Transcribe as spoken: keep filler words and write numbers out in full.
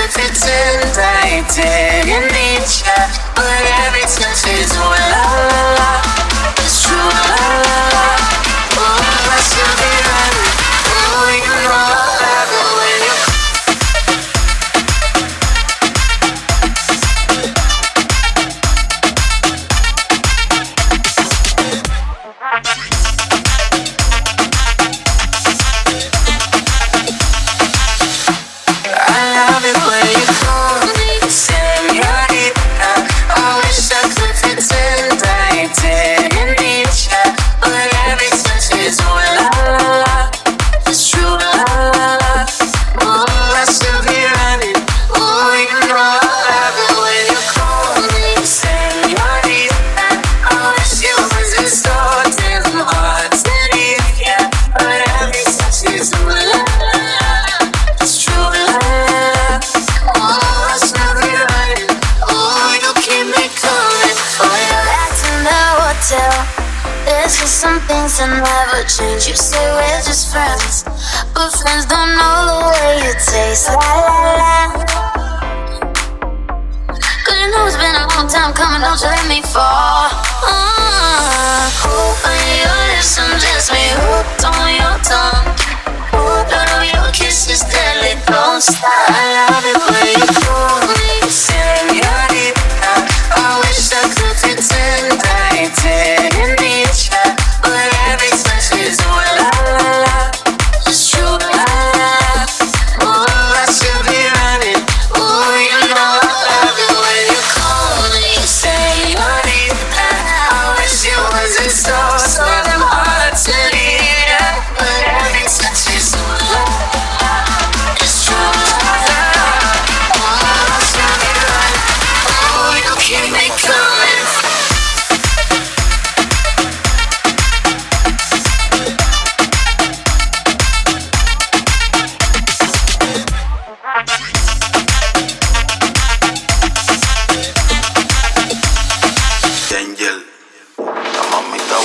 pretend I didn't need ya, but every touch is ooh la la la. It's true la la la. Oh, I should be running. Oh, you know I love it when you. There's just some things that never change. You say we're just friends, but friends don't know the way you taste. La la la. Cause you know it's been a long time coming, don't you let me fall. uh, Open your lips and just me hooked on your tongue. Hooked on your kisses, deadly, don't stop. I love it when you call me señorita. I wish I could pretend I didn't need ya, but every touch is ooh la la la. It's true la la. Oh, I should be running. Oh, you know I love it when you call me señorita. I wish it wasn't so, so damn hard to need ya, but every touch is ooh la la. It's true la la. Oh, I should be running. Oh, you keep me coming. Angel, la mamita.